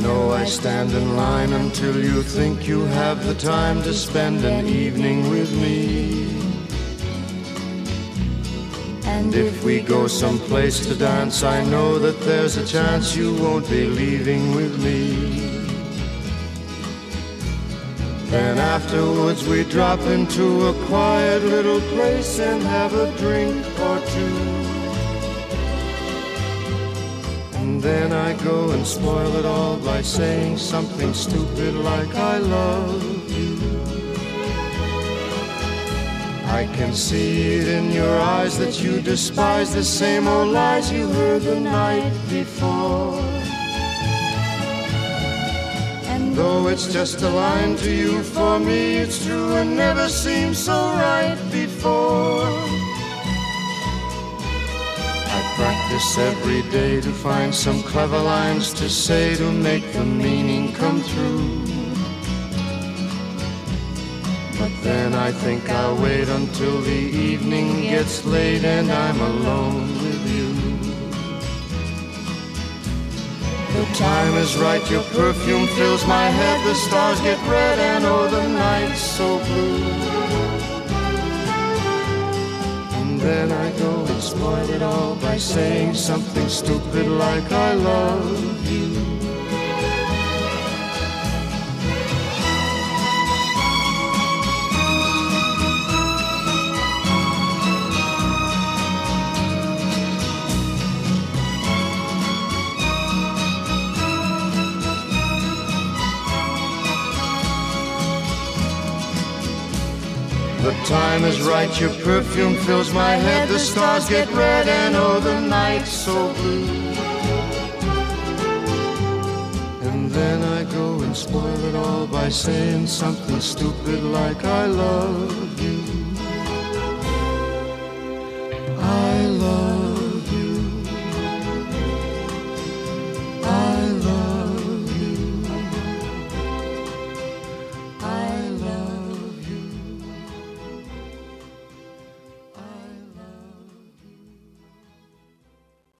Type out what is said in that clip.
know I stand in line until you think you have the time to spend an evening with me. And if we go someplace to dance, I know that there's a chance you won't be leaving with me. Then afterwards we drop into a quiet little place and have a drink or two. And then I go and spoil it all by saying something stupid like I love you. I can see it in your eyes that you despise the same old lies you heard the night before. And though it's just a line to you, for me it's true and never seemed so right before. I practice every day to find some clever lines to say to make the meaning come through. But then I think I'll wait until the evening gets late and I'm alone with you. The time is right, your perfume fills my head, the stars get red and oh the night's so blue. And then I go and spoil it all by saying something stupid like I love you. The time is right, your perfume fills my head, the stars get red and oh the night's so blue. And then I go and spoil it all by saying something stupid like I love you.